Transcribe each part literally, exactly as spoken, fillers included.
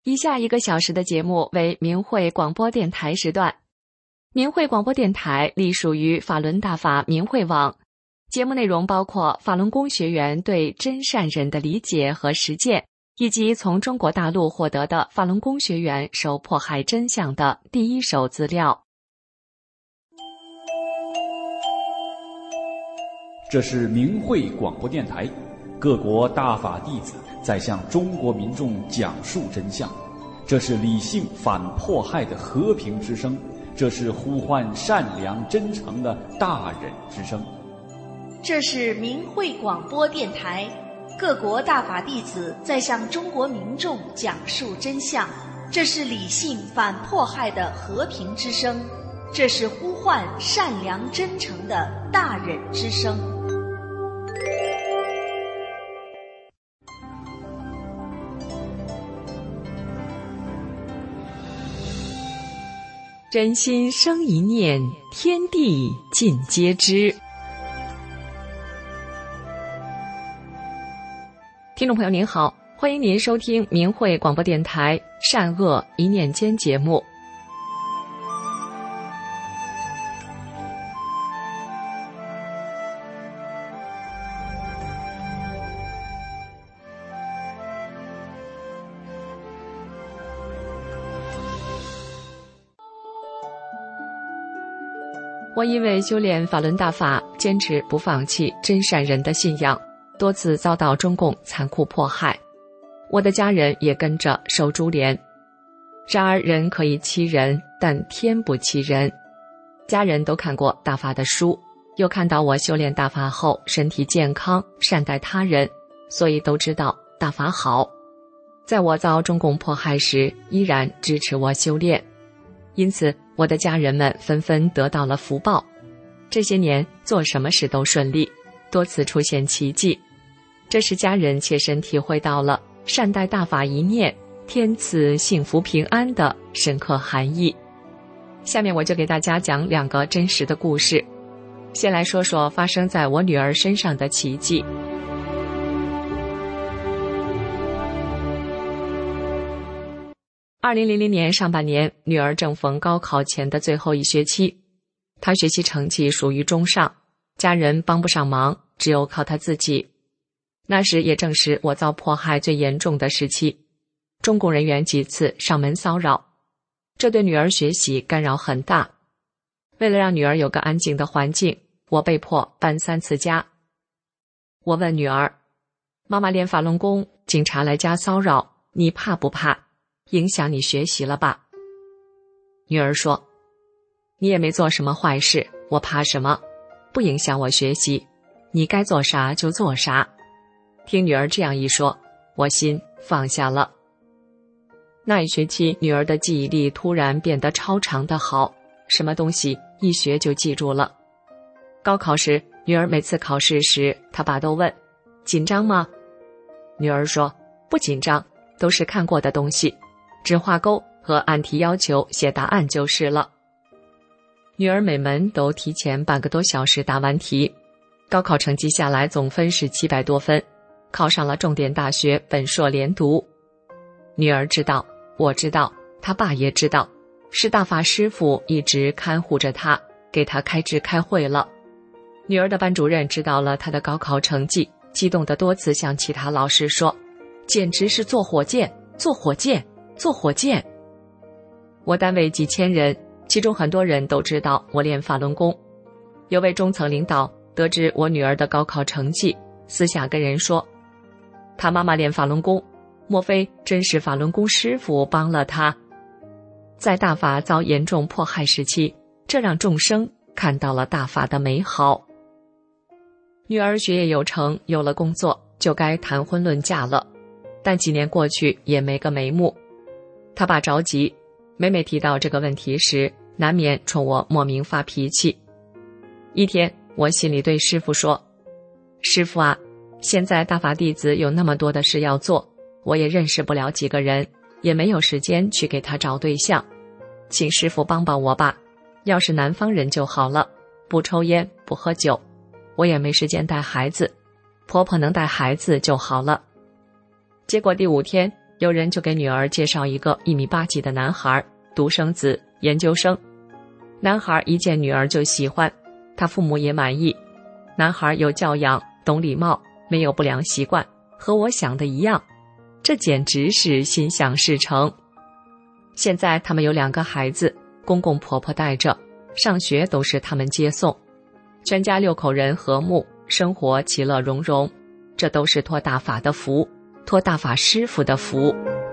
以下一个小时的节目为明慧广播电台时段。明慧广播电台隶属于法轮大法明慧网，节目内容包括法轮功学员对真善忍的理解和实践，以及从中国大陆获得的法轮功学员受迫害真相的第一手资料。 这是明慧广播电台，各国大法弟子在向中国民众讲述真相，这是理性反迫害的和平之声，这是呼唤善良真诚的大忍之声。 这是明慧广播电台，各国大法弟子在向中国民众讲述真相，这是理性反迫害的和平之声，这是呼唤善良真诚的大忍之声。 真心生一念，天地尽皆知。听众朋友您好，欢迎您收听明慧广播电台善恶一念间节目。我因为修炼法轮大法，坚持不放弃真善人的信仰，多次遭到中共残酷迫害，我的家人也跟着受株连。然而人可以欺人，但天不欺人。家人都看过大法的书，又看到我修炼大法后身体健康，善待他人，所以都知道大法好。在我遭中共迫害时，依然支持我修炼，因此我的家人们纷纷得到了福报。这些年做什么事都顺利，多次出现奇迹，这是家人切身体会到了善待大法一念，天赐幸福平安的深刻含义。下面我就给大家讲两个真实的故事。先来说说发生在我女儿身上的奇迹。二零零零年上半年，女儿正逢高考前的最后一学期，她学习成绩属于中上，家人帮不上忙，只有靠她自己。那时也正是我遭迫害最严重的时期，中共人员几次上门骚扰，这对女儿学习干扰很大。为了让女儿有个安静的环境，我被迫搬三次家。我问女儿，妈妈练法轮功，警察来家骚扰，你怕不怕？影响你学习了吧？女儿说，你也没做什么坏事，我怕什么？不影响我学习，你该做啥就做啥。听女儿这样一说，我心放下了。那一学期，女儿的记忆力突然变得超常的好，什么东西一学就记住了。高考时，女儿每次考试时，她爸都问，紧张吗？女儿说，不紧张，都是看过的东西，只画勾和按题要求写答案就是了。女儿每门都提前半个多小时答完题，高考成绩下来总分是七百多分，考上了重点大学本硕连读。女儿知道，我知道，她爸也知道，是大法师父一直看护着她，给她开智开会了。女儿的班主任知道了她的高考成绩，激动地多次向其他老师说，简直是坐火箭，坐火箭，坐火箭。我单位几千人，其中很多人都知道我练法轮功。有位中层领导得知我女儿的高考成绩，私下跟人说，她妈妈练法轮功，莫非真是法轮功师父帮了她？在大法遭严重迫害时期，这让众生看到了大法的美好。女儿学业有成，有了工作，就该谈婚论嫁了。但几年过去也没个眉目，他爸着急，每每提到这个问题时，难免冲我莫名发脾气。一天，我心里对师父说，师父啊，现在大法弟子有那么多的事要做，我也认识不了几个人，也没有时间去给他找对象，请师父帮帮我吧，要是南方人就好了，不抽烟不喝酒，我也没时间带孩子，婆婆能带孩子就好了。结果第五天， 有人就给女儿介绍一个一米八几的男孩，独生子，研究生。男孩一见女儿就喜欢，他父母也满意。男孩有教养，懂礼貌，没有不良习惯，和我想的一样，这简直是心想事成。现在他们有两个孩子，公公婆婆带着，上学都是他们接送，全家六口人和睦，生活其乐融融，这都是托大法的福，托大法师傅的福。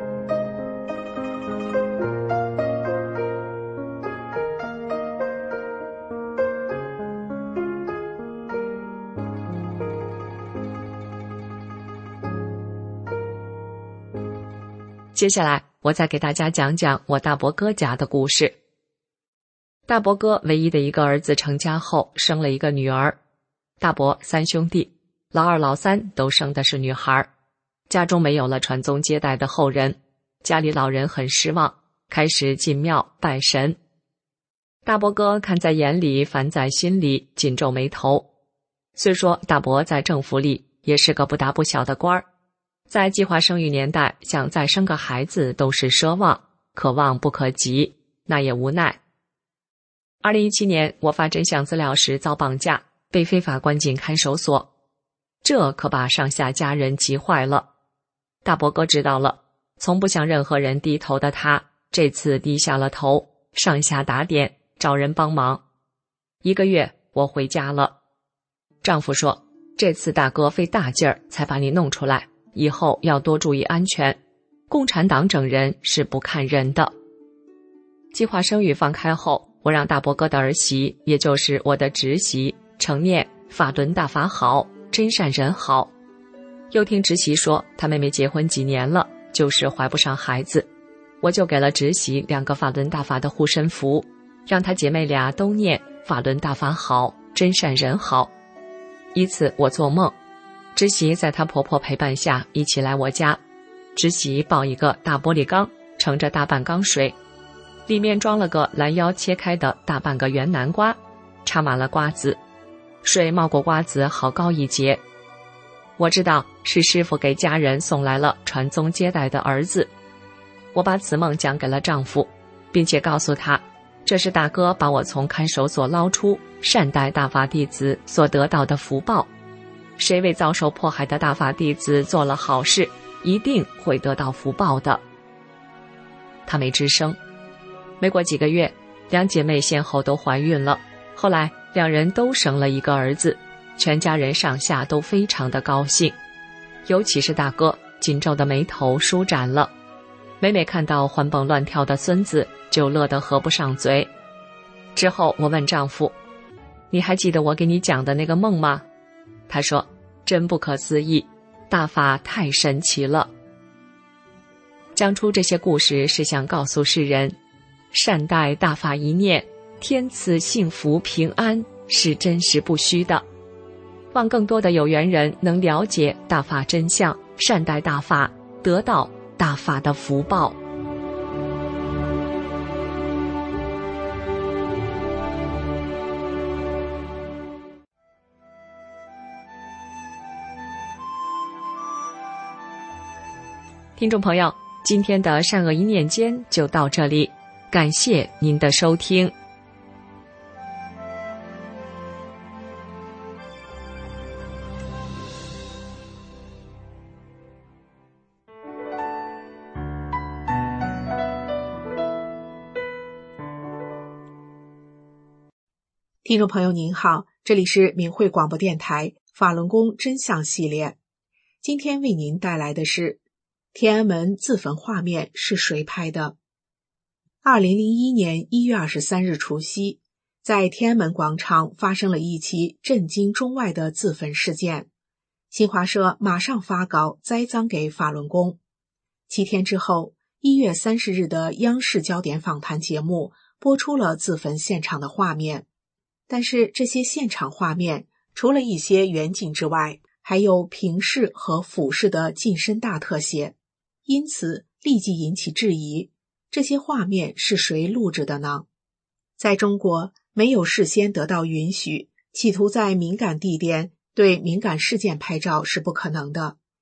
接下来我再给大家讲讲我大伯哥家的故事。大伯哥唯一的一个儿子成家后生了一个女儿，大伯三兄弟，老二老三都生的是女孩，家中没有了传宗接代的后人，家里老人很失望，开始进庙拜神。大伯哥看在眼里，烦在心里，紧皱眉头。虽说大伯在政府里也是个不大不小的官儿，在计划生育年代，想再生个孩子都是奢望，可望不可及，那也无奈。二零一七年我发真相资料时遭绑架，被非法关进看守所，这可把上下家人急坏了。大伯哥知道了，从不向任何人低头的他，这次低下了头，上下打点，找人帮忙。一个月我回家了，丈夫说，这次大哥费大劲儿才把你弄出来，以后要多注意安全，共产党整人是不看人的。计划生育放开后，我让大伯哥的儿媳，也就是我的侄媳，承念法轮大法好，真善人好。又听侄媳说，她妹妹结婚几年了，就是怀不上孩子，我就给了侄媳两个法轮大法的护身符，让她姐妹俩都念法轮大法好，真善人好。一次我做梦，侄媳在她婆婆陪伴下一起来我家，侄媳抱一个大玻璃缸，盛着大半缸水，里面装了个拦腰切开的大半个圆南瓜，插满了瓜子，水冒过瓜子好高一截。我知道是师傅给家人送来了传宗接代的儿子。我把此梦讲给了丈夫，并且告诉他，这是大哥把我从看守所捞出，善待大法弟子所得到的福报。谁为遭受迫害的大法弟子做了好事，一定会得到福报的。他没吱声。没过几个月，两姐妹先后都怀孕了，后来两人都生了一个儿子，全家人上下都非常的高兴，尤其是大哥，紧皱的眉头舒展了，每每看到欢蹦乱跳的孙子，就乐得合不上嘴。之后我问丈夫，你还记得我给你讲的那个梦吗？他说，真不可思议，大法太神奇了。讲出这些故事是想告诉世人，善待大法一念，天赐幸福平安，是真实不虚的。望更多的有缘人能了解大法真相，善待大法，得到大法的福报。听众朋友，今天的善恶一念间就到这里，感谢您的收听。 听众朋友您好，这里是明慧广播电台法轮功真相系列，今天为您带来的是天安门自焚画面是谁拍的？二零零一年一月二十三日除夕，在天安门广场发生了一起震惊中外的自焚事件。新华社马上发稿栽赃给法轮功。七天之后，一月三十日的央视焦点访谈节目播出了自焚现场的画面。但是这些现场画面除了一些远景之外，还有平视和俯视的近身大特写，因此立即引起质疑，这些画面是谁录制的呢？在中国，没有事先得到允许，企图在敏感地点对敏感事件拍照是不可能的。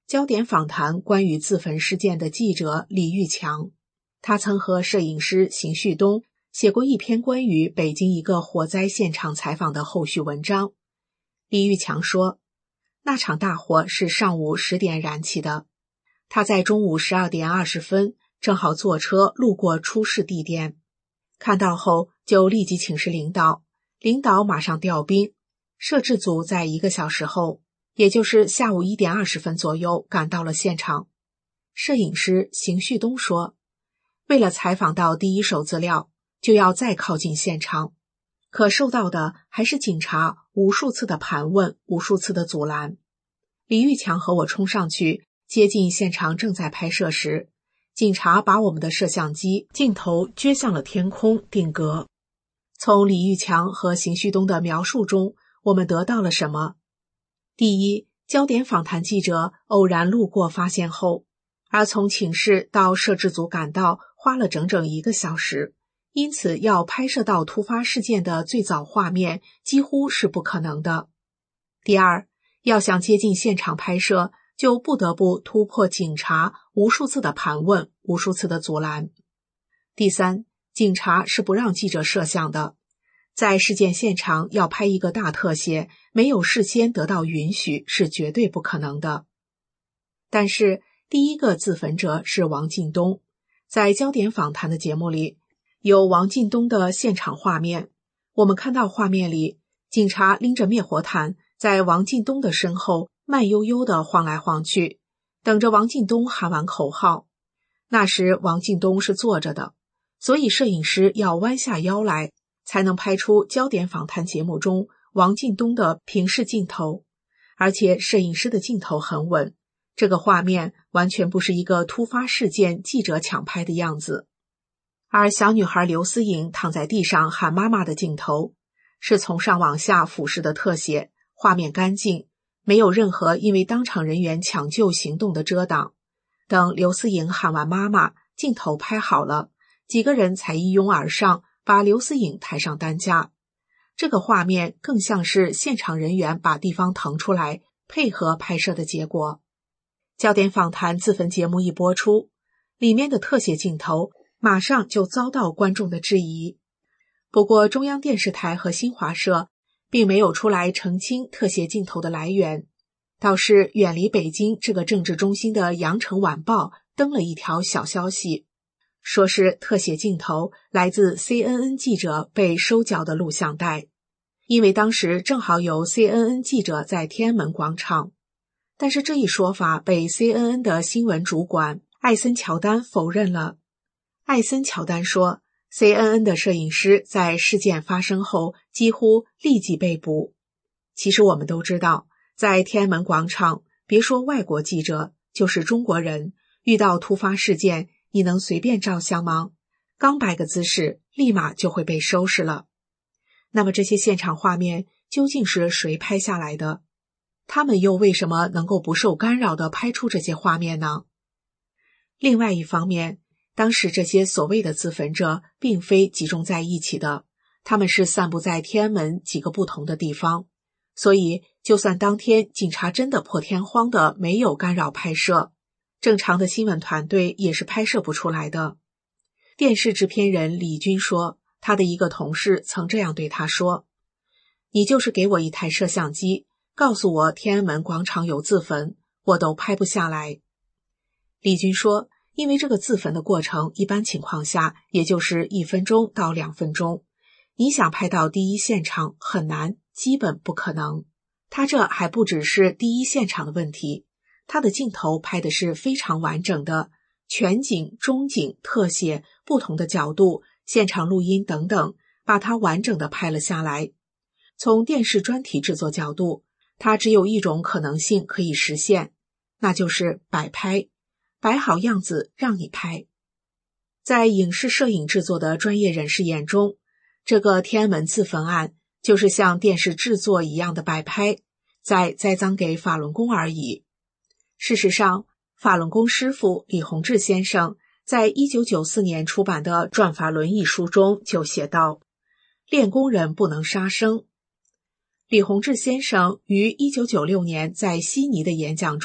焦点访谈关于自焚事件的记者李玉强，他曾和摄影师邢旭东写过一篇关于北京一个火灾现场采访的后续文章。李玉强说，那场大火是上午十点燃起的，他在中午十二点二十分正好坐车路过出事地点，看到后就立即请示领导，领导马上调兵，摄制组在一个小时后，也就是下午一点二十分左右赶到了现场。摄影师邢旭东说，为了采访到第一手资料，就要再靠近现场，可受到的还是警察无数次的盘问，无数次的阻拦。李玉强和我冲上去，接近现场正在拍摄时，警察把我们的摄像机镜头撅向了天空定格。从李玉强和邢旭东的描述中，我们得到了什么？第一，焦点访谈记者偶然路过发现后，而从请示到摄制组赶到花了整整一个小时，因此要拍摄到突发事件的最早画面几乎是不可能的。第二，要想接近现场拍摄，就不得不突破警察无数次的盘问，无数次的阻拦。第三，警察是不让记者摄像的，在事件现场要拍一个大特写，没有事先得到允许是绝对不可能的。但是第一个自焚者是王进东，在焦点访谈的节目里有王进东的现场画面，我们看到画面里警察拎着灭火毯在王进东的身后慢悠悠地晃来晃去，等着王进东喊完口号。那时王进东是坐着的，所以摄影师要弯下腰来，才能拍出焦点访谈节目中王进东的平视镜头，而且摄影师的镜头很稳，这个画面完全不是一个突发事件记者抢拍的样子。而小女孩刘思颖躺在地上喊妈妈的镜头，是从上往下俯视的特写，画面干净，没有任何因为当场人员抢救行动的遮挡。等刘思颖喊完妈妈，镜头拍好了，几个人才一拥而上，把刘思颖抬上担架。这个画面更像是现场人员把地方腾出来，配合拍摄的结果。焦点访谈自焚节目一播出，里面的特写镜头马上就遭到观众的质疑。不过中央电视台和新华社并没有出来澄清特写镜头的来源，倒是远离北京这个政治中心的羊城晚报登了一条小消息，说是特写镜头来自 C N N 记者被收缴的录像带，因为当时正好有 C N N 记者在天安门广场。但是这一说法被 C N N 的新闻主管艾森乔丹否认了。艾森乔丹说， C N N 的摄影师在事件发生后几乎立即被捕。其实我们都知道，在天安门广场，别说外国记者，就是中国人，遇到突发事件，你能随便照相吗？刚摆个姿势，立马就会被收拾了。那么这些现场画面究竟是谁拍下来的？他们又为什么能够不受干扰地拍出这些画面呢？另外一方面，当时这些所谓的自焚者并非集中在一起的，他们是散布在天安门几个不同的地方，所以就算当天警察真的破天荒的没有干扰拍摄，正常的新闻团队也是拍摄不出来的。电视制片人李军说，他的一个同事曾这样对他说，你就是给我一台摄像机，告诉我天安门广场有自焚，我都拍不下来。李军说，因为这个自焚的过程一般情况下也就是一分钟到两分钟，你想拍到第一现场很难，基本不可能。他这还不只是第一现场的问题，他的镜头拍的是非常完整的，全景、中景、特写、不同的角度、现场录音等等，把它完整的拍了下来。从电视专题制作角度，它只有一种可能性可以实现，那就是摆拍，摆好样子让你拍。在影视摄影制作的专业人士眼中，这个天安门自焚案就是像电视制作一样的摆拍，在栽赃给法轮功而已。事实上，法轮功师父李洪志先生在一九九四年出版的《转法轮》一书中就写道，练功人不能杀生。李洪志先生于一九九六年在悉尼的演讲中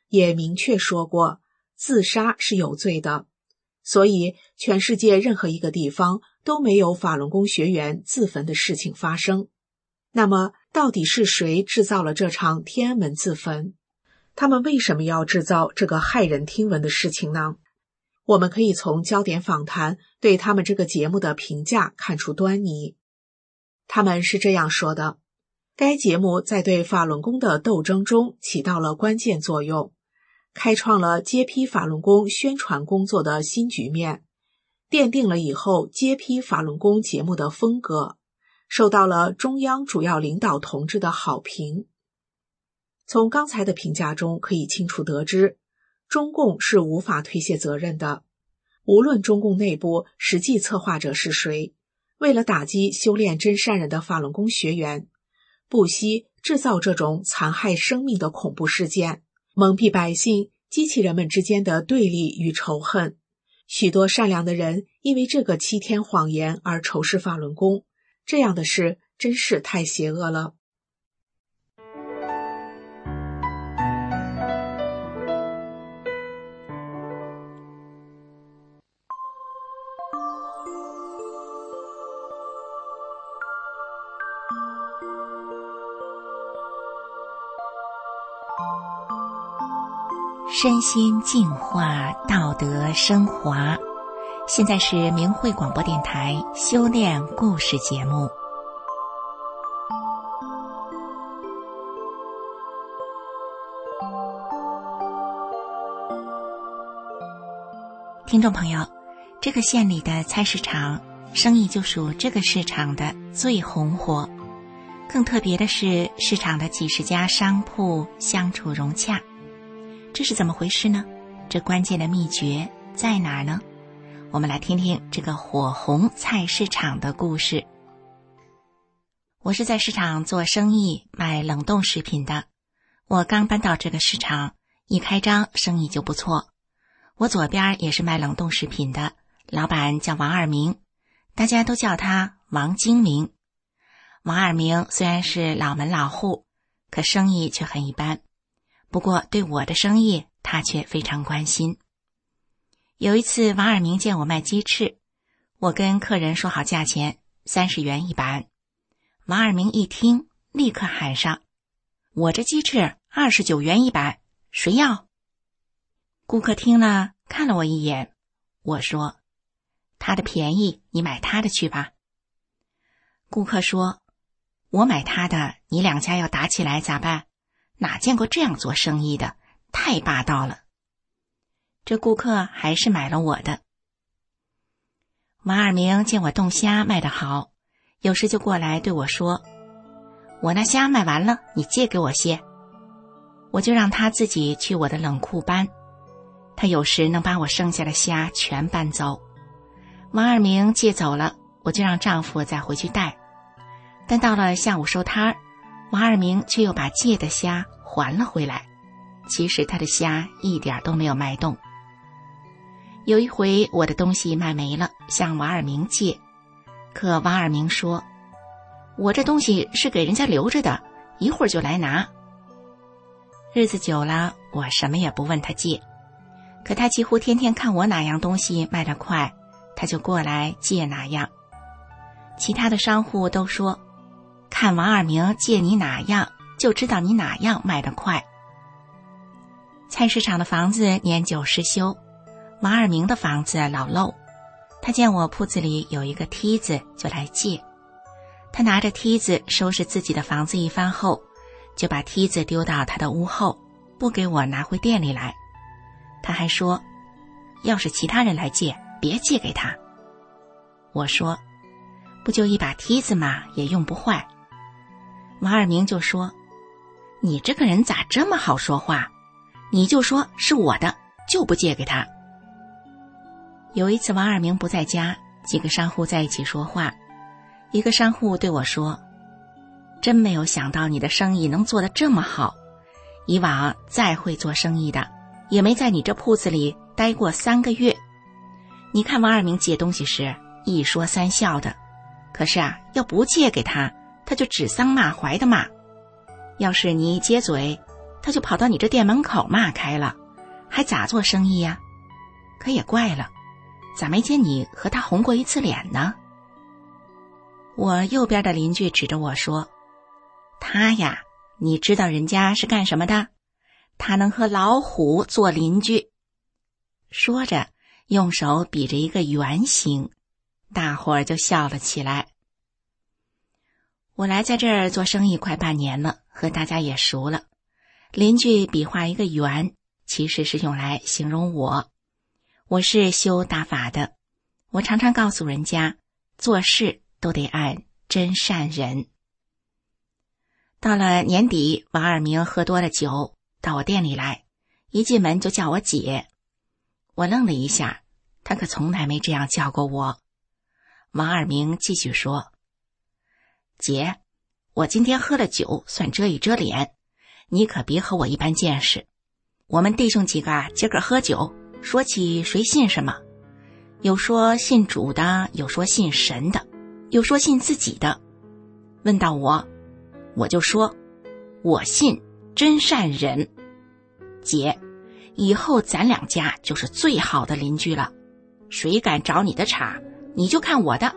也明确说过，自杀是有罪的，所以全世界任何一个地方都没有法轮功学员自焚的事情发生。那么，到底是谁制造了这场天安门自焚？他们为什么要制造这个骇人听闻的事情呢？我们可以从焦点访谈对他们这个节目的评价看出端倪。他们是这样说的：该节目在对法轮功的斗争中起到了关键作用，开创了揭批法轮功宣传工作的新局面，奠定了以后揭批法轮功节目的风格，受到了中央主要领导同志的好评。从刚才的评价中可以清楚得知，中共是无法推卸责任的。无论中共内部实际策划者是谁，为了打击修炼真善人的法轮功学员，不惜制造这种残害生命的恐怖事件，蒙蔽百姓，激起人们之间的对立与仇恨。许多善良的人因为这个欺天谎言而仇视法轮功，这样的事真是太邪恶了。 身心净化，道德升华。现在是明慧广播电台修炼故事节目。听众朋友，这个县里的菜市场生意就属这个市场的最红火，更特别的是，市场的几十家商铺相处融洽。这是怎么回事呢？这关键的秘诀在哪儿呢？我们来听听这个火红菜市场的故事。我是在市场做生意卖冷冻食品的，我刚搬到这个市场，一开张生意就不错。我左边也是卖冷冻食品的，老板叫王二明，大家都叫他王精明。王二明虽然是老门老户，可生意却很一般，不过对我的生意他却非常关心。有一次王二明见我卖鸡翅，我跟客人说好价钱，三十元一板。王二明一听，立刻喊上：我这鸡翅二十九元一板，谁要？顾客听了看了我一眼，我说：他的便宜，你买他的去吧。顾客说：我买他的，你两家要打起来咋办？哪见过这样做生意的，太霸道了。这顾客还是买了我的。王二明见我冻虾卖得好，有时就过来对我说：我那虾卖完了，你借给我些。我就让他自己去我的冷库搬，他有时能把我剩下的虾全搬走。王二明借走了，我就让丈夫再回去带。但到了下午收摊儿，王二明却又把借的虾还了回来，其实他的虾一点都没有卖动。有一回我的东西卖没了，向王二明借，可王二明说：我这东西是给人家留着的，一会儿就来拿。日子久了，我什么也不问他借，可他几乎天天看我哪样东西卖得快，他就过来借哪样。其他的商户都说，看王二明借你哪样，就知道你哪样卖得快。菜市场的房子年久失修，王二明的房子老漏，他见我铺子里有一个梯子，就来借。他拿着梯子收拾自己的房子一番后，就把梯子丢到他的屋后，不给我拿回店里来。他还说，要是其他人来借，别借给他。我说，不就一把梯子嘛，也用不坏。王二明就说，你这个人咋这么好说话？你就说是我的，就不借给他。有一次王二明不在家，几个商户在一起说话，一个商户对我说，真没有想到你的生意能做得这么好，以往再会做生意的也没在你这铺子里待过三个月。你看王二明借东西时一说三笑的，可是啊，要不借给他，他就指桑骂槐的骂。要是你一接嘴， 他就跑到你这店门口骂开了，还咋做生意呀？可也怪了，咋没见你和他红过一次脸呢？我右边的邻居指着我说，他呀，你知道人家是干什么的？他能和老虎做邻居。说着用手比着一个圆形，大伙儿就笑了起来。我来在这儿做生意快半年了，和大家也熟了。邻居比划一个圆，其实是用来形容我。我是修大法的，我常常告诉人家，做事都得按真善人。到了年底，王二明喝多了酒，到我店里来，一进门就叫我姐。我愣了一下，他可从来没这样叫过我。王二明继续说，姐，我今天喝了酒，算遮一遮脸，你可别和我一般见识。我们弟兄几个啊，今个喝酒，说起谁信什么，有说信主的，有说信神的，有说信自己的。问到我，我就说，我信真善人。姐，以后咱两家就是最好的邻居了，谁敢找你的茬，你就看我的。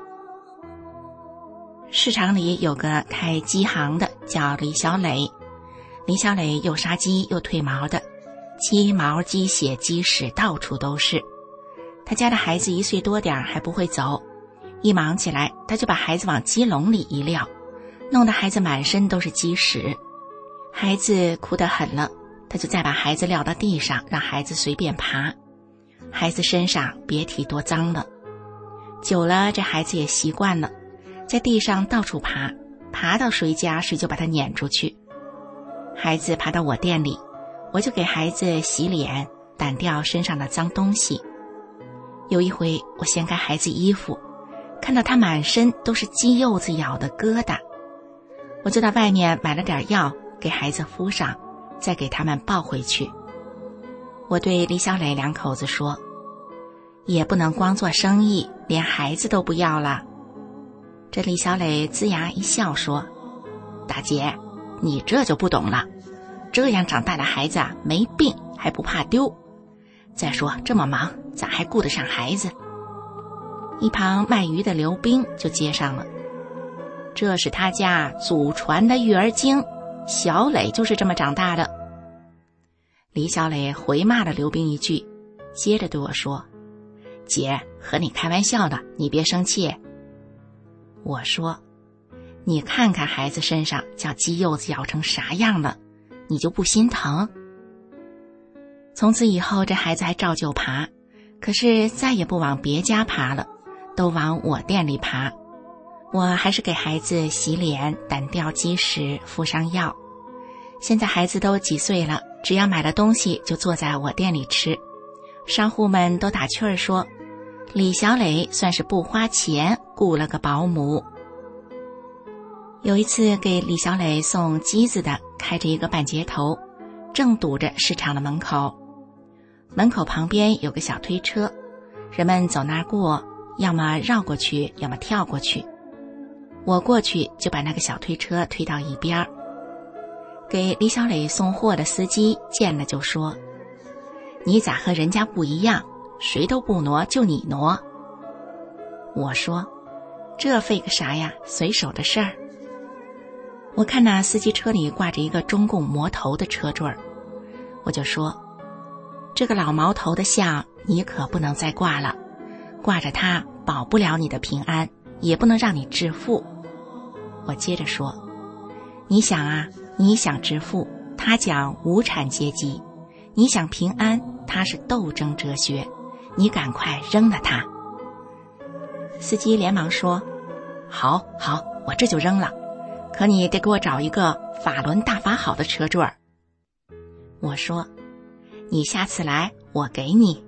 市场里有个开鸡行的，叫李小磊。李小磊又杀鸡又褪毛的，鸡毛鸡血鸡屎到处都是。他家的孩子一岁多点还不会走，一忙起来他就把孩子往鸡笼里一撂，弄得孩子满身都是鸡屎。孩子哭得很了，他就再把孩子撂到地上，让孩子随便爬。孩子身上别提多脏了。久了这孩子也习惯了，在地上到处爬，爬到谁家谁就把他撵出去。孩子爬到我店里，我就给孩子洗脸，掸掉身上的脏东西。有一回我掀开孩子衣服，看到他满身都是鸡柚子咬的疙瘩，我就到外面买了点药给孩子敷上，再给他们抱回去。我对李小磊两口子说，也不能光做生意，连孩子都不要了。这李小磊龇牙一笑说，大姐，你这就不懂了，这样长大的孩子啊，没病还不怕丢。再说这么忙，咋还顾得上孩子？一旁卖鱼的刘冰就接上了，这是他家祖传的育儿经，小磊就是这么长大的。李小磊回骂了刘冰一句，接着对我说，姐，和你开玩笑的，你别生气。我说，你看看孩子身上叫鸡柚子咬成啥样了，你就不心疼？从此以后这孩子还照旧爬，可是再也不往别家爬了，都往我店里爬。我还是给孩子洗脸，掸掉鸡屎，敷上药。现在孩子都几岁了，只要买了东西就坐在我店里吃。商户们都打趣儿说，李小磊算是不花钱雇了个保姆。有一次给李小磊送鸡子的开着一个半截头，正堵着市场的门口。门口旁边有个小推车，人们走那儿过，要么绕过去，要么跳过去。我过去就把那个小推车推到一边。给李小磊送货的司机见了就说，你咋和人家不一样，谁都不挪，就你挪。我说，这费个啥呀，随手的事儿。我看那司机车里挂着一个中共魔头的车坠儿，我就说，这个老毛头的像你可不能再挂了，挂着它保不了你的平安，也不能让你致富。我接着说，你想啊，你想致富，他讲无产阶级；你想平安，他是斗争哲学。你赶快扔了他。司机连忙说，好好，我这就扔了，可你得给我找一个法轮大法好的车坠儿。我说，你下次来我给你。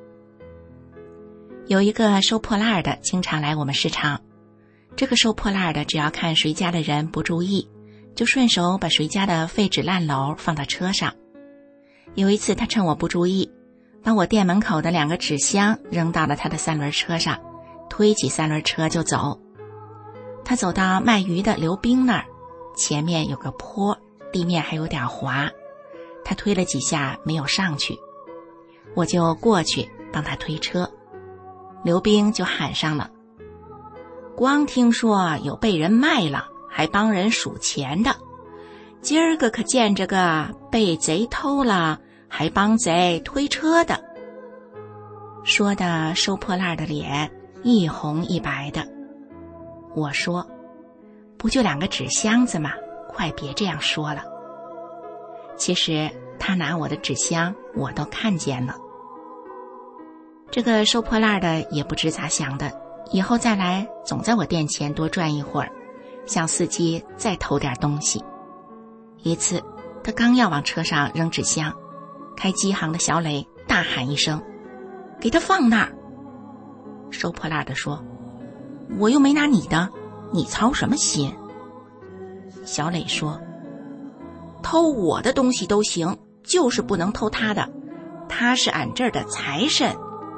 有一个收破烂的经常来我们市场，这个收破烂的只要看谁家的人不注意，就顺手把谁家的废纸烂篓放到车上。有一次他趁我不注意，把我店门口的两个纸箱扔到了他的三轮车上，推起三轮车就走。他走到卖鱼的刘冰那儿，前面有个坡，地面还有点滑， 他推了几下没有上去，我就过去帮他推车。刘冰就喊上了：光听说有被人卖了还帮人数钱的，今儿个可见着个被贼偷了还帮贼推车的。说的收破烂的脸一红一白的。我说：不就两个纸箱子吗？快别这样说了。其实他拿我的纸箱我都看见了。这个收破烂的也不知咋想的，以后再来总在我店前多转一会儿，向司机再偷点东西。一次他刚要往车上扔纸箱，开机行的小磊大喊一声：给他放那儿！收破烂的说：我又没拿你的，你操什么心？小磊说：偷我的东西都行，就是不能偷他的，他是俺这儿的财神。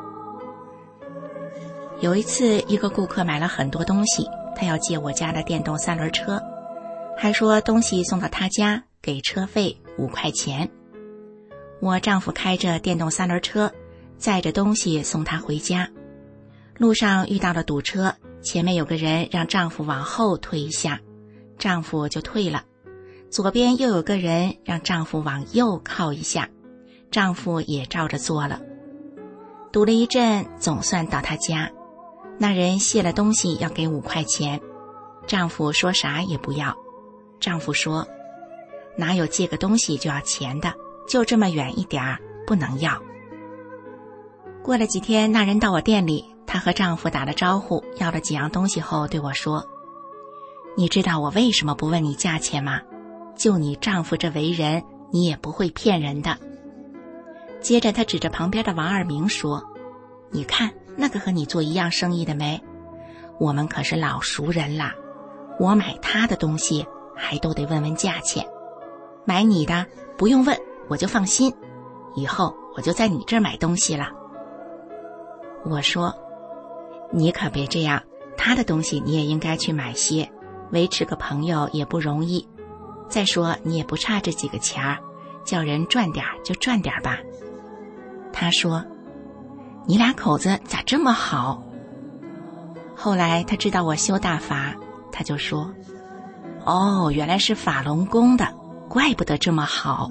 有一次一个顾客买了很多东西，他要借我家的电动三轮车，还说东西送到他家给车费五块钱。我丈夫开着电动三轮车载着东西送他回家，路上遇到了堵车，前面有个人让丈夫往后退一下，丈夫就退了，左边又有个人让丈夫往右靠一下，丈夫也照着做了。堵了一阵总算到他家，那人卸了东西要给五块钱，丈夫说啥也不要。丈夫说：哪有借个东西就要钱的，就这么远一点儿，不能要。过了几天，那人到我店里，她和丈夫打了招呼，要了几样东西后对我说：你知道我为什么不问你价钱吗？就你丈夫这为人，你也不会骗人的。接着她指着旁边的王二明说：你看那个和你做一样生意的没？我们可是老熟人啦，我买他的东西还都得问问价钱，买你的不用问我就放心，以后我就在你这儿买东西了。我说：你可别这样，他的东西你也应该去买些，维持个朋友也不容易，再说你也不差这几个钱儿，叫人赚点就赚点吧。他说：你俩口子咋这么好？后来他知道我修大法，他就说：哦，原来是法轮功的，怪不得这么好。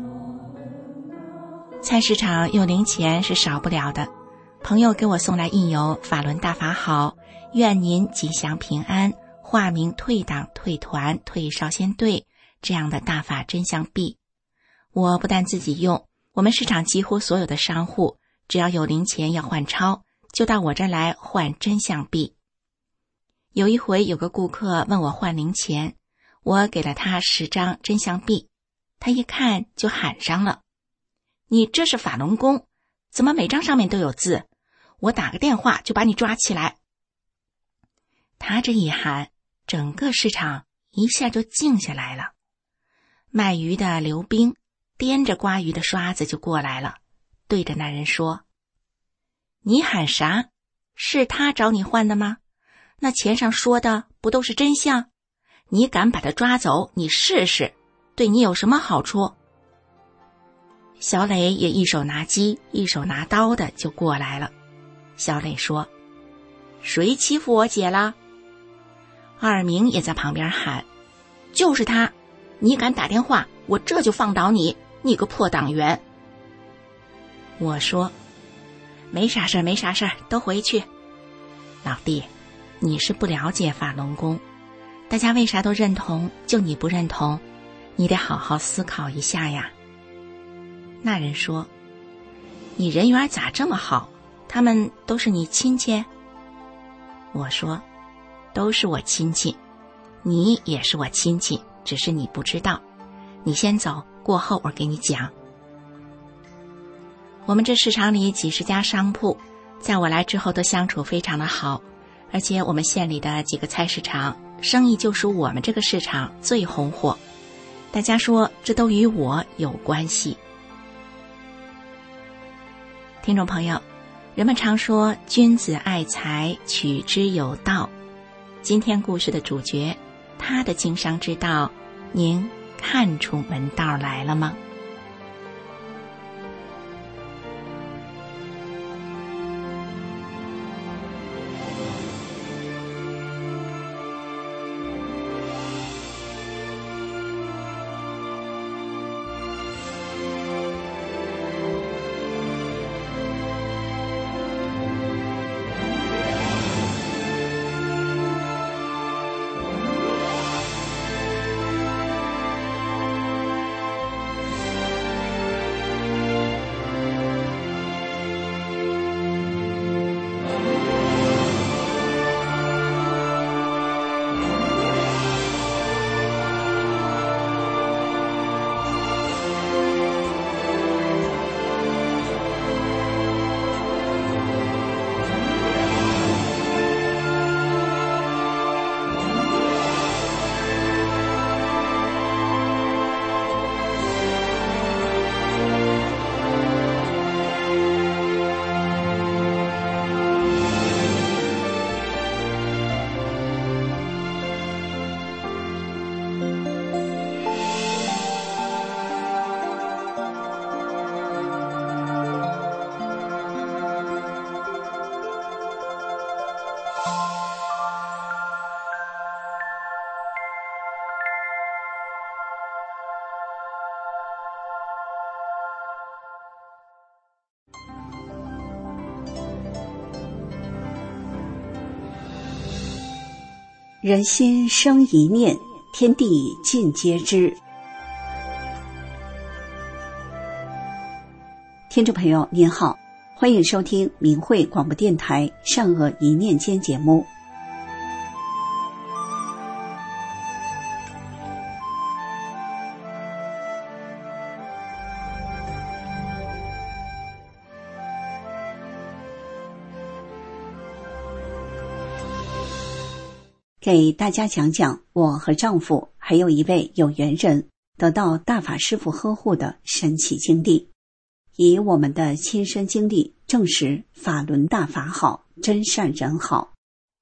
菜市场有零钱是少不了的，朋友给我送来印有法轮大法好，愿您吉祥平安，化名退党退团退少先队这样的大法真相币。我不但自己用，我们市场几乎所有的商户只要有零钱要换钞，就到我这儿来换真相币。有一回有个顾客问我换零钱，我给了他十张真相币，他一看就喊上了：你这是法轮功，怎么每张上面都有字？我打个电话就把你抓起来。他这一喊，整个市场一下就静下来了。卖鱼的刘冰掂着刮鱼的刷子就过来了，对着那人说：你喊啥？是他找你换的吗？那钱上说的不都是真相？你敢把他抓走，你试试，对你有什么好处？小磊也一手拿鸡一手拿刀的就过来了。小磊说：谁欺负我姐了？二明也在旁边喊：就是他，你敢打电话，我这就放倒你，你个破党员。我说：没啥事没啥事，都回去。老弟，你是不了解法轮功，大家为啥都认同，就你不认同，你得好好思考一下呀。那人说：你人缘咋这么好？他们都是你亲戚？我说：都是我亲戚，你也是我亲戚，只是你不知道。你先走，过后我给你讲。我们这市场里几十家商铺，在我来之后都相处非常的好，而且我们县里的几个菜市场生意就属我们这个市场最红火，大家说这都与我有关系。听众朋友，人们常说君子爱财，取之有道。今天故事的主角，他的经商之道，您看出门道来了吗？ 人心生一念，天地尽皆知。听众朋友您好，欢迎收听明慧广播电台善恶一念间节目。给大家讲讲我和丈夫还有一位有缘人得到大法师父呵护的神奇经历，以我们的亲身经历证实法轮大法好，真善人好。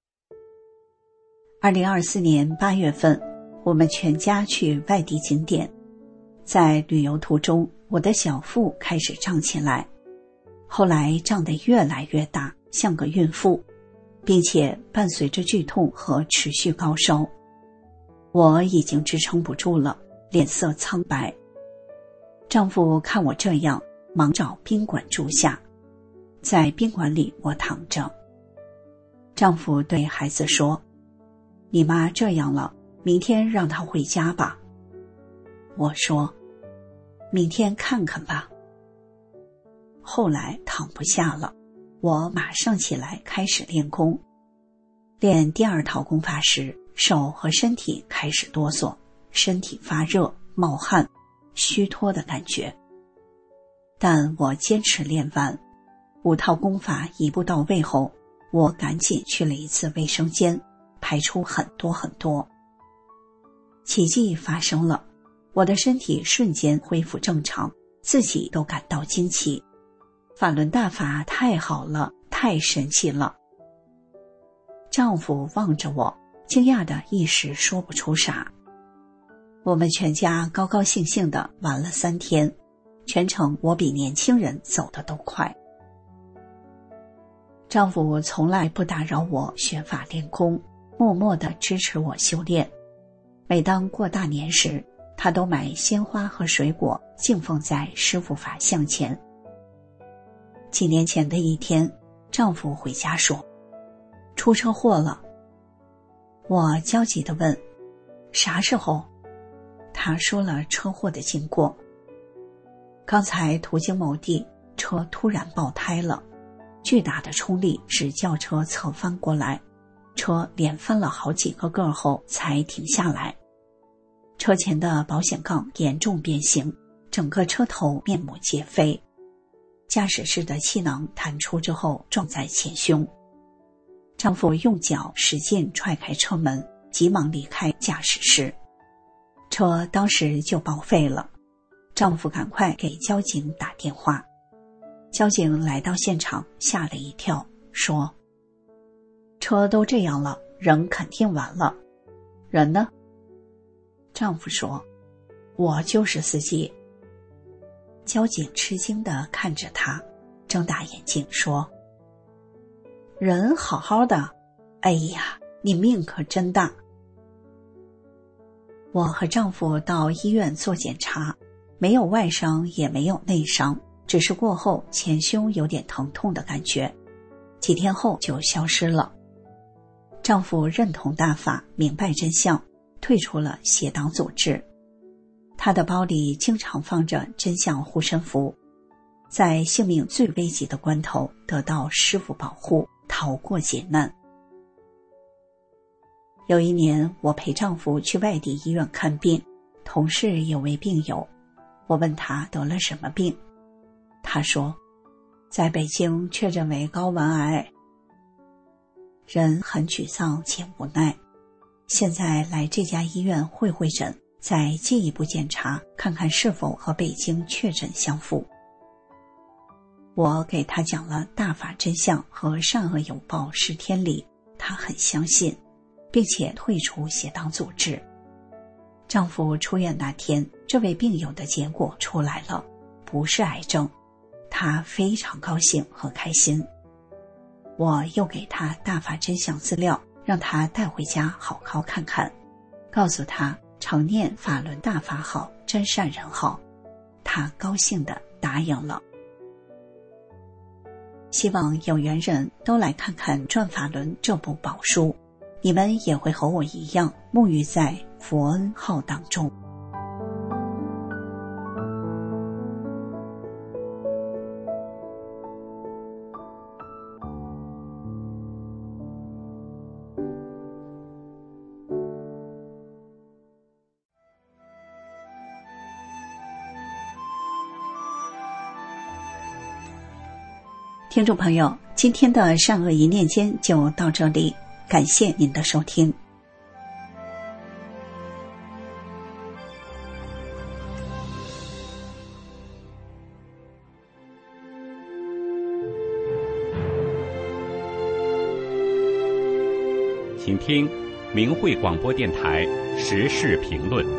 二零二四年八月份，我们全家去外地景点，在旅游途中，我的小腹开始胀起来，后来胀得越来越大，像个孕妇，并且伴随着剧痛和持续高烧，我已经支撑不住了，脸色苍白。丈夫看我这样，忙找宾馆住下。在宾馆里我躺着，丈夫对孩子说：你妈这样了，明天让她回家吧。我说：明天看看吧。后来躺不下了，我马上起来开始练功。练第二套功法时，手和身体开始哆嗦，身体发热、冒汗、虚脱的感觉。但我坚持练完，五套功法一步到位后，我赶紧去了一次卫生间，排出很多很多。奇迹发生了，我的身体瞬间恢复正常，自己都感到惊奇。法轮大法太好了，太神奇了。丈夫望着我，惊讶的一时说不出啥。我们全家高高兴兴的玩了三天，全程我比年轻人走得都快。丈夫从来不打扰我学法练功，默默地支持我修炼。每当过大年时，他都买鲜花和水果敬奉在师父法像前。几年前的一天，丈夫回家说：出车祸了。我焦急地问：啥时候？他说了车祸的经过。刚才途经某地，车突然爆胎了，巨大的冲力使轿车侧翻过来，车连翻了好几个个后才停下来。车前的保险杠严重变形，整个车头面目皆非，驾驶室的气囊弹出之后撞在前胸。丈夫用脚使劲踹开车门，急忙离开驾驶室，车当时就报废了。丈夫赶快给交警打电话，交警来到现场，吓了一跳，说：车都这样了，人肯定完了。人呢？丈夫说：我就是司机。交警吃惊地看着他，睁大眼睛说：人好好的，哎呀，你命可真大。我和丈夫到医院做检查，没有外伤也没有内伤，只是过后前胸有点疼痛的感觉，几天后就消失了。丈夫认同大法，明白真相，退出了邪党组织。他的包里经常放着真相护身符，在性命最危急的关头得到师父保护，逃过劫难。有一年，我陪丈夫去外地医院看病，同事有位病友，我问他得了什么病，他说在北京确诊为睾丸癌。人很沮丧且无奈，现在来这家医院会会诊，再进一步检查，看看是否和北京确诊相符。我给他讲了大法真相和善恶有报是天理，他很相信，并且退出邪党组织。丈夫出院那天，这位病友的结果出来了，不是癌症，他非常高兴和开心。我又给他大法真相资料，让他带回家好好看看，告诉他常念法轮大法好，真善人好。他高兴地答应了。希望有缘人都来看看《转法轮》这部宝书， 你们也会和我一样沐浴在佛恩浩荡中。听众朋友，今天的善恶一念间就到这里，感谢您的收听。 请听明慧广播电台时事评论。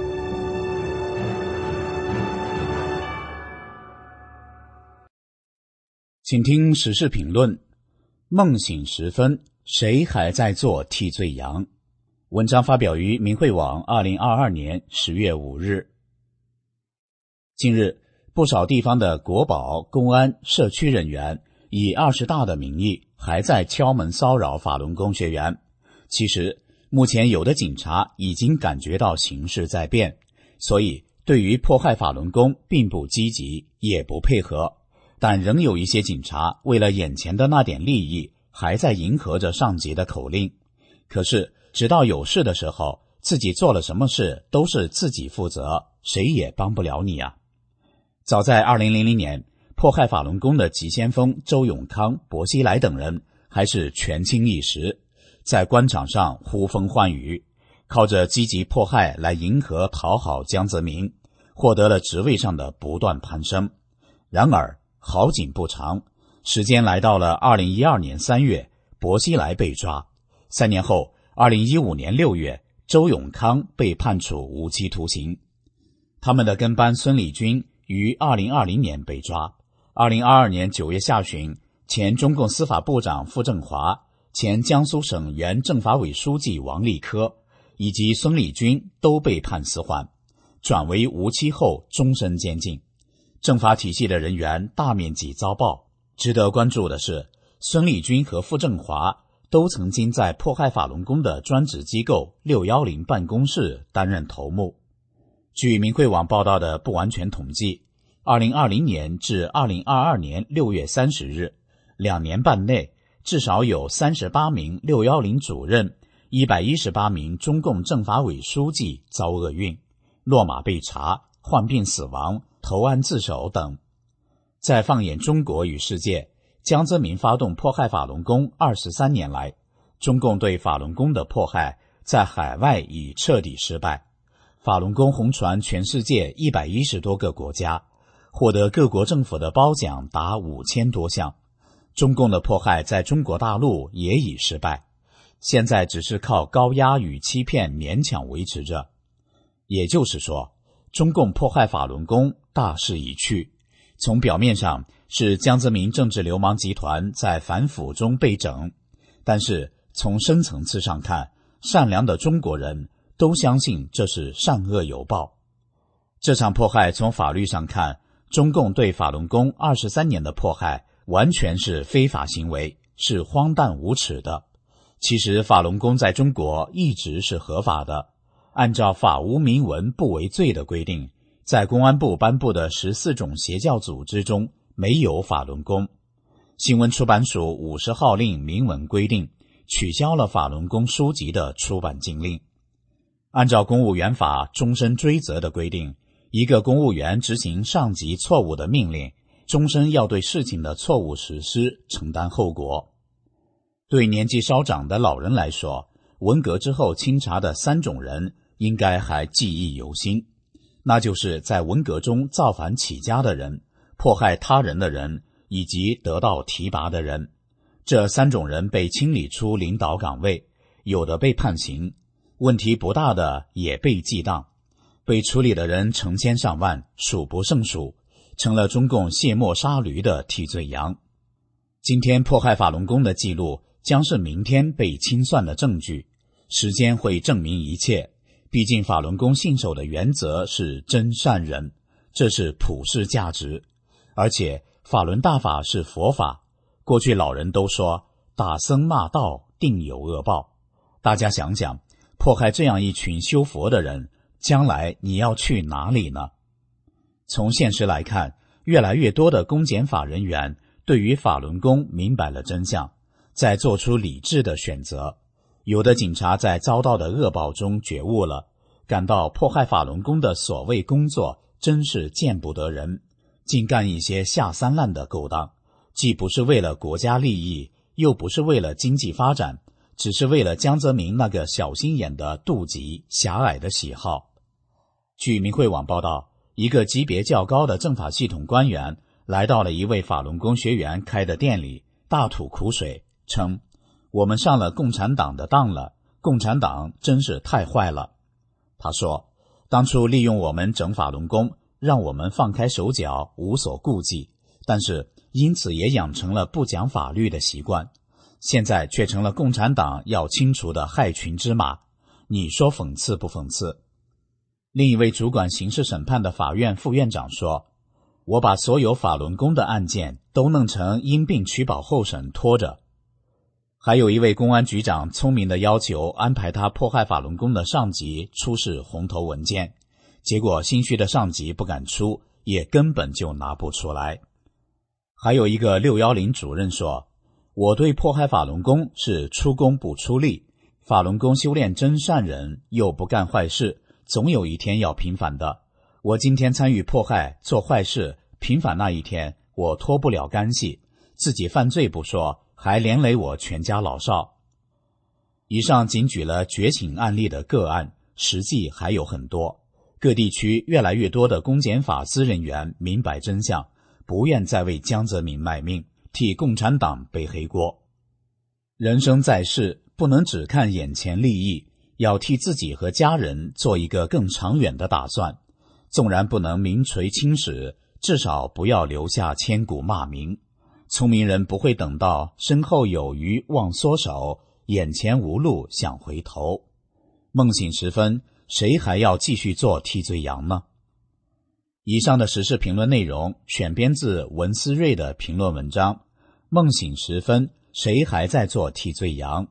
请听时事评论。梦醒时分，谁还在做替罪羊？文章发表于明慧网二零二二年十月五日。近日，不少地方的国保、公安、社区人员以二十大的名义还在敲门骚扰法轮功学员。其实，目前有的警察已经感觉到形势在变，所以对于迫害法轮功并不积极，也不配合。但仍有一些警察为了眼前的那点利益，还在迎合着上级的口令。可是直到有事的时候，自己做了什么事都是自己负责，谁也帮不了你啊。早在二零零零年，迫害法轮功的急先锋周永康、薄熙来等人还是权倾一时，在官场上呼风唤雨，靠着积极迫害来迎合讨好江泽民，获得了职位上的不断攀升。然而好景不长，时间来到了二零一二年三月，薄熙来被抓。三年后，二零一五年六月，周永康被判处无期徒刑。他们的跟班孙立军于二零二零年被抓。二零二二年九月下旬，前中共司法部长傅政华、前江苏省原政法委书记王立科以及孙立军都被判死缓，转为无期后终身监禁。政法体系的人员大面积遭报。值得关注的是，孙立军和傅政华都曾经在迫害法轮功的专职机构六一零办公室担任头目。据明慧网报道的不完全统计，二零二零年至二零二二年六月三十日，两年半内至少有三十八名六一零主任、一百一十八名中共政法委书记遭厄运，落马被查、患病死亡、投案自首等。再放眼中国与世界，江泽民发动迫害法轮功二十三年来，中共对法轮功的迫害在海外已彻底失败。法轮功红传全世界一百一十多个国家，获得各国政府的褒奖达五千多项。中共的迫害在中国大陆也已失败，现在只是靠高压与欺骗勉强维持着。也就是说，中共迫害法轮功大势已去，从表面上是江泽民政治流氓集团在反腐中被整，但是从深层次上看，善良的中国人都相信这是善恶有报。这场迫害从法律上看，中共对法轮功二十三年的迫害完全是非法行为，是荒诞无耻的。其实法轮功在中国一直是合法的，按照法无明文不为罪的规定，在公安部颁布的十四种邪教组织中没有法轮功。新闻出版署五十号令明文规定，取消了法轮功书籍的出版禁令。按照公务员法终身追责的规定，一个公务员执行上级错误的命令，终身要对事情的错误实施承担后果。对年纪稍长的老人来说，文革之后清查的三种人应该还记忆犹新，那就是在文革中造反起家的人、迫害他人的人以及得到提拔的人。这三种人被清理出领导岗位，有的被判刑，问题不大的也被记当，被处理的人成千上万，数不胜数，成了中共卸磨杀驴的替罪羊。今天迫害法轮功的记录将是明天被清算的证据，时间会证明一切。毕竟法轮功信守的原则是真善忍，这是普世价值。而且法轮大法是佛法，过去老人都说打僧骂道定有恶报， 大家想想，迫害这样一群修佛的人，将来你要去哪里呢？从现实来看，越来越多的公检法人员对于法轮功明白了真相，在做出理智的选择。有的警察在遭到的恶报中觉悟了，感到迫害法轮功的所谓工作真是见不得人，竟干一些下三滥的勾当，既不是为了国家利益，又不是为了经济发展，只是为了江泽民那个小心眼的妒忌狭隘的喜好。据明慧网报道，一个级别较高的政法系统官员来到了一位法轮功学员开的店里，大吐苦水，称我们上了共产党的当了，共产党真是太坏了。他说，当初利用我们整法轮功，让我们放开手脚，无所顾忌，但是因此也养成了不讲法律的习惯，现在却成了共产党要清除的害群之马，你说讽刺不讽刺？另一位主管刑事审判的法院副院长说，我把所有法轮功的案件都弄成因病取保候审拖着。还有一位公安局长聪明地要求安排他迫害法轮功的上级出示红头文件，结果心虚的上级不敢出，也根本就拿不出来。还有一个六一零主任说，我对迫害法轮功是出功不出力，法轮功修炼真善人，又不干坏事，总有一天要平反的。我今天参与迫害做坏事，平反那一天我脱不了干系，自己犯罪不说，还连累我全家老少。以上仅举了觉醒案例的个案，实际还有很多。各地区越来越多的公检法司人员明白真相，不愿再为江泽民卖命，替共产党背黑锅。人生在世，不能只看眼前利益，要替自己和家人做一个更长远的打算。纵然不能名垂青史，至少不要留下千古骂名。聪明人不会等到身后有余忘缩手，眼前无路想回头。梦醒时分，谁还要继续做替罪羊呢？以上的时事评论内容选编自文思睿的评论文章。梦醒时分，谁还在做替罪羊？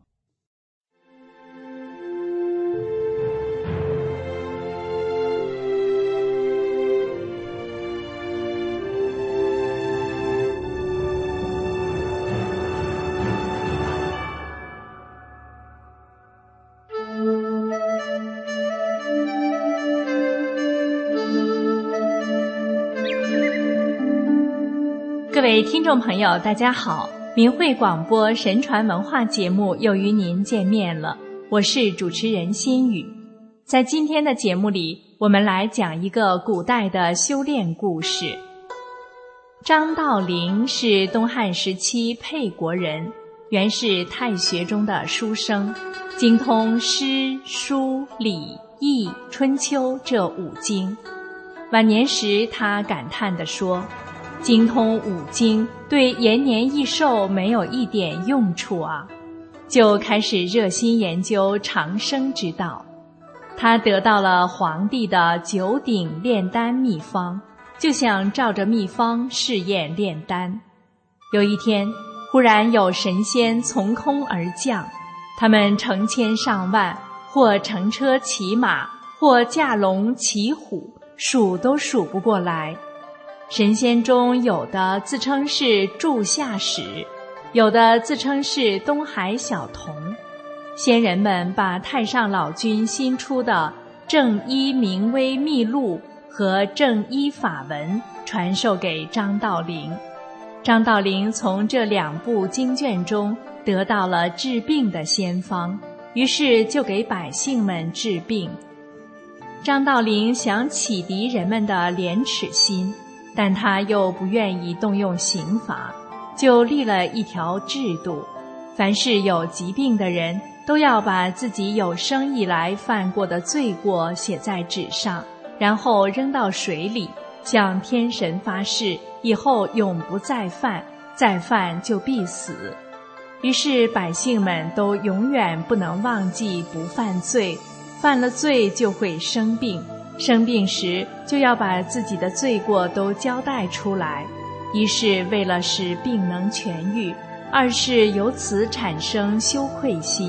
各位听众朋友，大家好，明慧广播神传文化节目又与您见面了，我是主持人心雨。在今天的节目里，我们来讲一个古代的修炼故事。张道陵是东汉时期沛国人，原是太学中的书生，精通诗、书、礼、易、春秋这五经。晚年时，他感叹地说，精通五经对延年益寿没有一点用处啊，就开始热心研究长生之道。他得到了皇帝的九鼎炼丹秘方，就想照着秘方试验炼丹。有一天，忽然有神仙从空而降，他们成千上万，或乘车骑马，或驾龙骑虎，数都数不过来。神仙中有的自称是柱下使，有的自称是东海小童。仙人们把太上老君新出的正一明威秘录和正一法文传授给张道陵。张道陵从这两部经卷中得到了治病的仙方，于是就给百姓们治病。张道陵想启迪人们的廉耻心，但他又不愿意动用刑罚，就立了一条制度，凡是有疾病的人都要把自己有生以来犯过的罪过写在纸上，然后扔到水里，向天神发誓以后永不再犯，再犯就必死。于是百姓们都永远不能忘记不犯罪，犯了罪就会生病，生病时就要把自己的罪过都交代出来，一是为了使病能痊愈，二是由此产生羞愧心，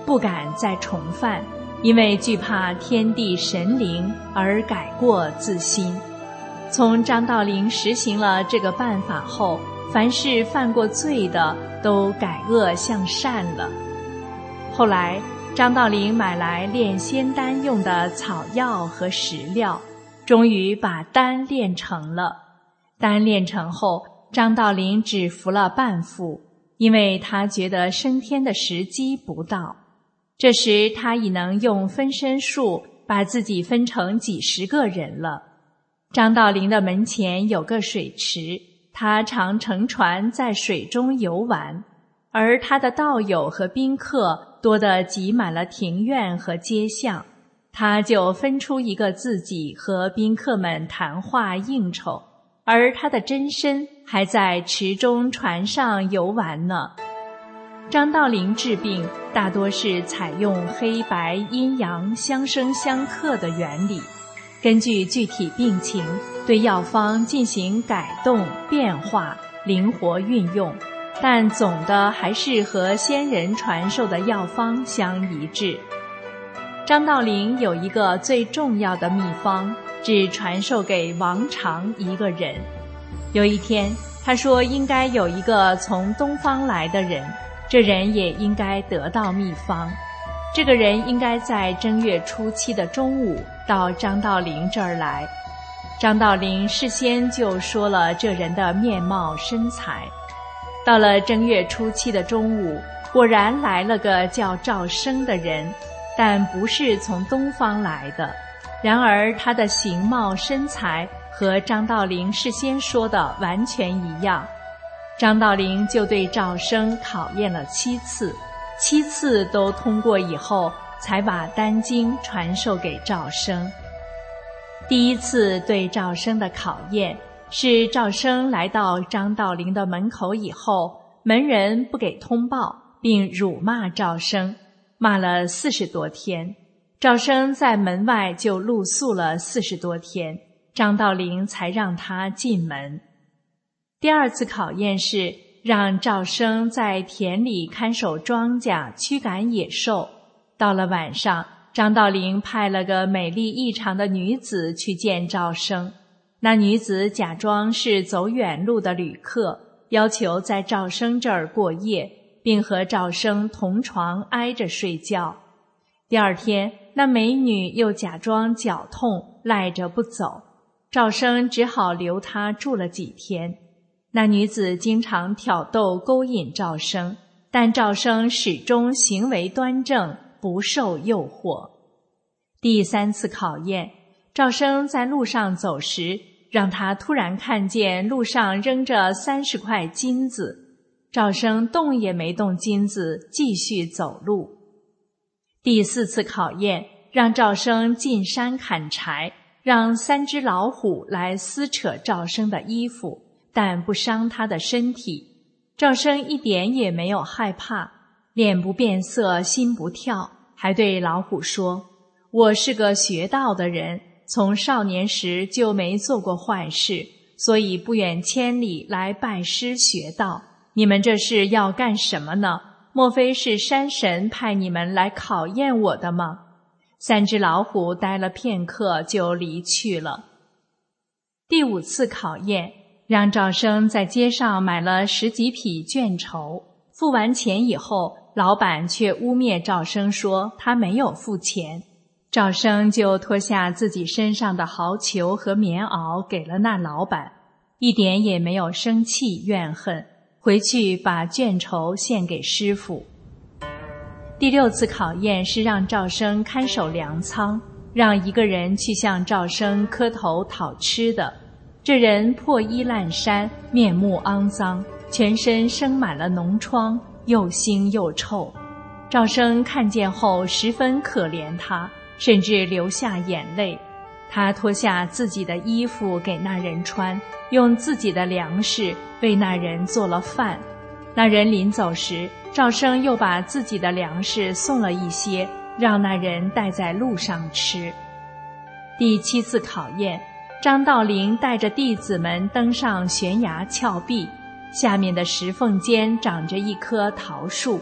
不敢再重犯，因为惧怕天地神灵而改过自新。从张道陵实行了这个办法后，凡是犯过罪的都改恶向善了。后来张道陵买来炼仙丹用的草药和石料，终于把丹炼成了。丹炼成后，张道陵只服了半副，因为他觉得升天的时机不到。这时他已能用分身术把自己分成几十个人了。张道陵的门前有个水池，他常乘船在水中游玩，而他的道友和宾客多得挤满了庭院和街巷，他就分出一个自己和宾客们谈话应酬，而他的真身还在池中船上游玩呢。张道陵治病大多是采用黑白阴阳相生相克的原理，根据具体病情对药方进行改动变化，灵活运用，但总的还是和先人传授的药方相一致。张道陵有一个最重要的秘方，只传授给王常一个人。有一天他说应该有一个从东方来的人，这人也应该得到秘方。这个人应该在正月初七的中午到张道陵这儿来。张道陵事先就说了这人的面貌身材。到了正月初七的中午，果然来了个叫赵生的人，但不是从东方来的。然而他的形貌身材和张道陵事先说的完全一样。张道陵就对赵生考验了七次，七次都通过以后，才把丹经传授给赵生。第一次对赵生的考验是赵生来到张道陵的门口以后，门人不给通报，并辱骂赵生，骂了四十多天。赵生在门外就露宿了四十多天，张道陵才让他进门。第二次考验是让赵生在田里看守庄稼，驱赶野兽。到了晚上，张道陵派了个美丽异常的女子去见赵生。那女子假装是走远路的旅客，要求在赵生这儿过夜，并和赵生同床挨着睡觉。第二天，那美女又假装脚痛，赖着不走，赵生只好留她住了几天。那女子经常挑逗勾引赵生，但赵生始终行为端正，不受诱惑。第三次考验，赵生在路上走时，让他突然看见路上扔着三十块金子，赵生动也没动金子，继续走路。第四次考验，让赵生进山砍柴，让三只老虎来撕扯赵生的衣服，但不伤他的身体。赵生一点也没有害怕，脸不变色，心不跳，还对老虎说：我是个学道的人，从少年时就没做过坏事，所以不远千里来拜师学道。你们这是要干什么呢？莫非是山神派你们来考验我的吗？三只老虎待了片刻就离去了。第五次考验，让赵生在街上买了十几匹绢绸，付完钱以后，老板却污蔑赵生说他没有付钱。赵生就脱下自己身上的毫裘和棉袄给了那老板，一点也没有生气怨恨，回去把绢绸献给师傅。第六次考验是让赵生看守粮仓，让一个人去向赵生磕头讨吃的。这人破衣烂衫，面目肮脏，全身生满了脓疮，又腥又臭。赵生看见后十分可怜他，甚至流下眼泪。他脱下自己的衣服给那人穿，用自己的粮食为那人做了饭。那人临走时，赵生又把自己的粮食送了一些，让那人带在路上吃。第七次考验，张道陵带着弟子们登上悬崖峭壁，下面的石缝间长着一棵桃树。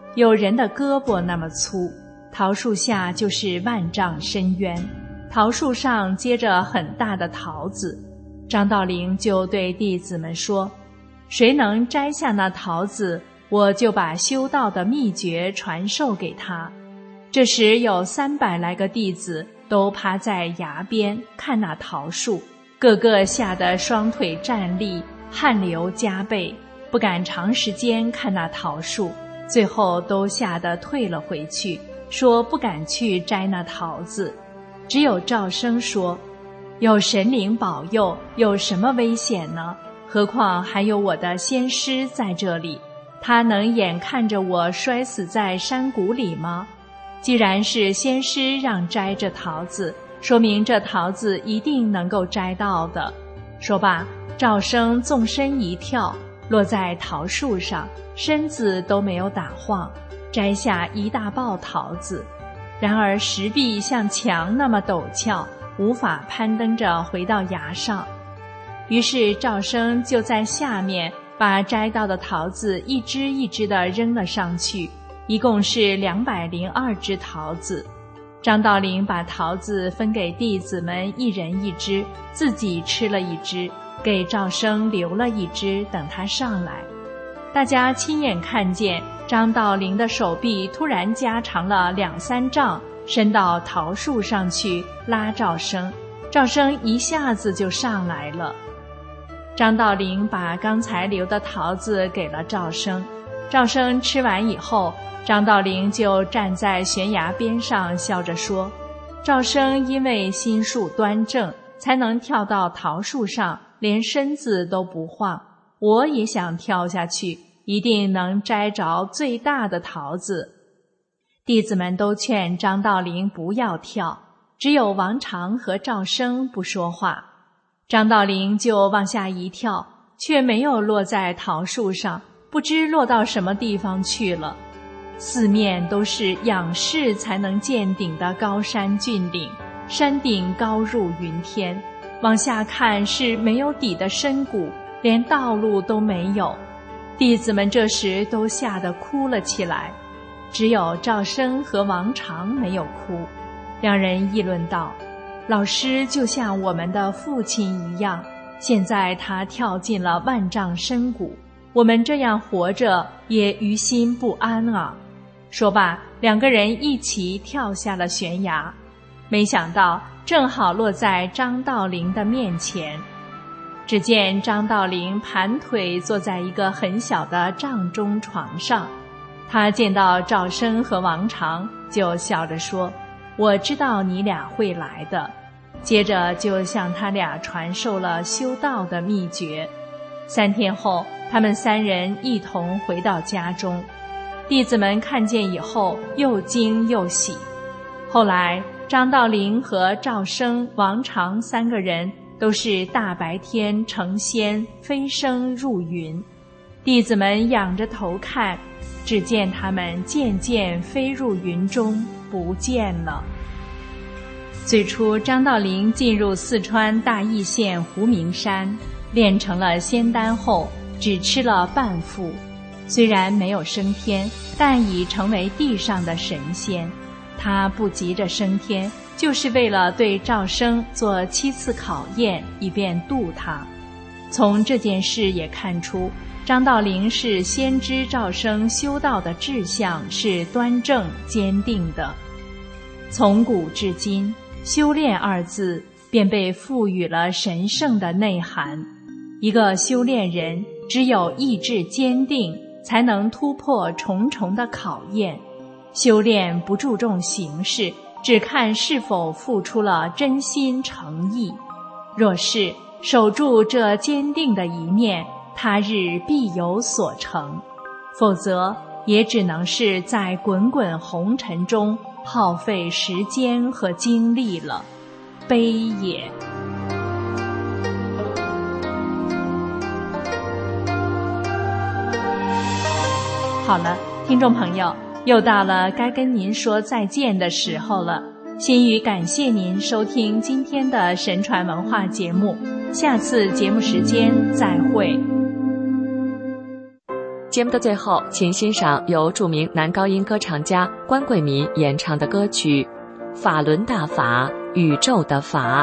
有人的胳膊那么粗，桃树下就是万丈深渊，桃树上结着很大的桃子。张道陵就对弟子们说，谁能摘下那桃子，我就把修道的秘诀传授给他。这时有三百来个弟子都趴在崖边看那桃树，个个吓得双腿站立，汗流浃背，不敢长时间看那桃树，最后都吓得退了回去，说不敢去摘那桃子。只有赵生说，有神灵保佑，有什么危险呢？何况还有我的先师在这里，他能眼看着我摔死在山谷里吗？既然是先师让摘这桃子，说明这桃子一定能够摘到的。说罢，赵生纵身一跳，落在桃树上，身子都没有打晃，摘下一大抱桃子。然而石壁像墙那么陡峭，无法攀登着回到崖上。于是赵生就在下面把摘到的桃子一只一只地扔了上去，一共是两百零二只桃子。张道陵把桃子分给弟子们一人一只，自己吃了一只，给赵生留了一只，等他上来。大家亲眼看见张道陵的手臂突然加长了两三丈，伸到桃树上去拉赵生，赵生一下子就上来了。张道陵把刚才留的桃子给了赵生，赵生吃完以后，张道陵就站在悬崖边上笑着说，赵生因为心术端正，才能跳到桃树上，连身子都不晃。我也想跳下去，一定能摘着最大的桃子。弟子们都劝张道陵不要跳，只有王常和赵生不说话。张道陵就往下一跳，却没有落在桃树上，不知落到什么地方去了。四面都是仰视才能见顶的高山峻岭，山顶高入云天，往下看是没有底的深谷，连道路都没有。弟子们这时都吓得哭了起来，只有赵生和王常没有哭。两人议论道，老师就像我们的父亲一样，现在他跳进了万丈深谷，我们这样活着也于心不安啊。说罢，两个人一起跳下了悬崖，没想到正好落在张道陵的面前。只见张道陵盘腿坐在一个很小的帐中床上，他见到赵生和王常，就笑着说，我知道你俩会来的。接着就向他俩传授了修道的秘诀。三天后，他们三人一同回到家中。弟子们看见以后，又惊又喜。后来张道陵和赵生、王常三个人都是大白天成仙，飞升入云。弟子们仰着头看，只见他们渐渐飞入云中，不见了。最初张道陵进入四川大邑县胡明山，练成了仙丹后，只吃了半副，虽然没有升天，但已成为地上的神仙。他不急着升天，就是为了对赵生做七次考验，以便度他。从这件事也看出，张道陵是先知赵生修道的志向是端正坚定的。从古至今，修炼二字便被赋予了神圣的内涵。一个修炼人只有意志坚定，才能突破重重的考验。修炼不注重形式，只看是否付出了真心诚意。若是守住这坚定的一面，他日必有所成；否则也只能是在滚滚红尘中耗费时间和精力了，悲也。好了，听众朋友，又到了该跟您说再见的时候了。心语感谢您收听今天的神传文化节目，下次节目时间再会。 节目的最后，请欣赏由著名男高音歌唱家关贵民演唱的歌曲《法轮大法，宇宙的法》。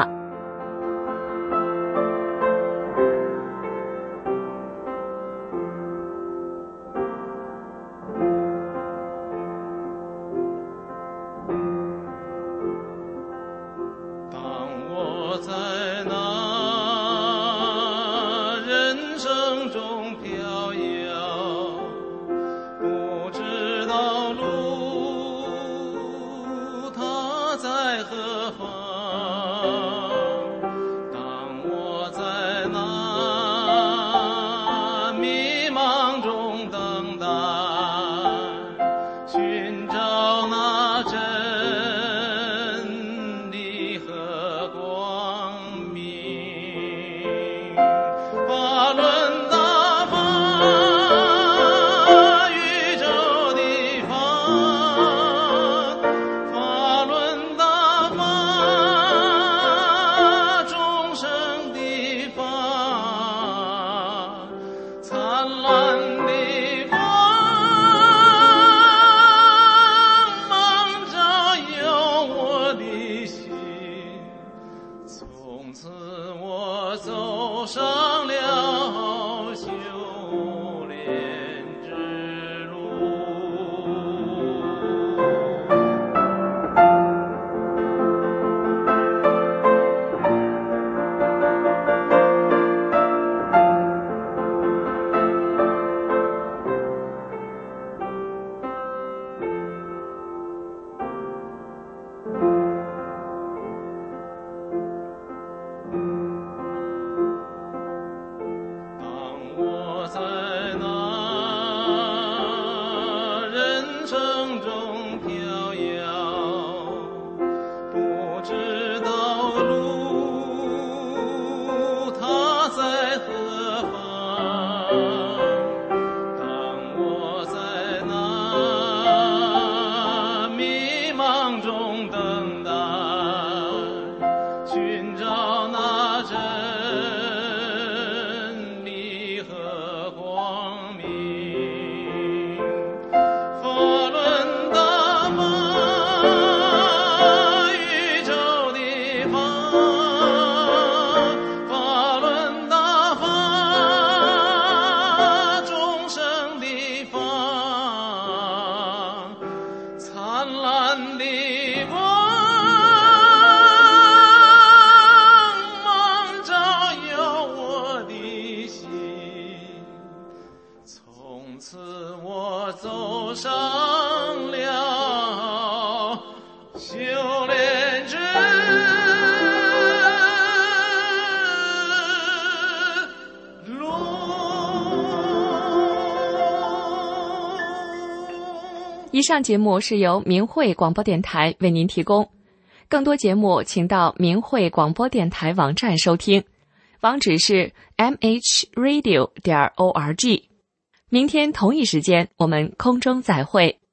以上节目是由明慧广播电台为您提供，更多节目请到明慧广播电台网站收听，网址是 m h radio 点 org。明天同一时间我们空中再会。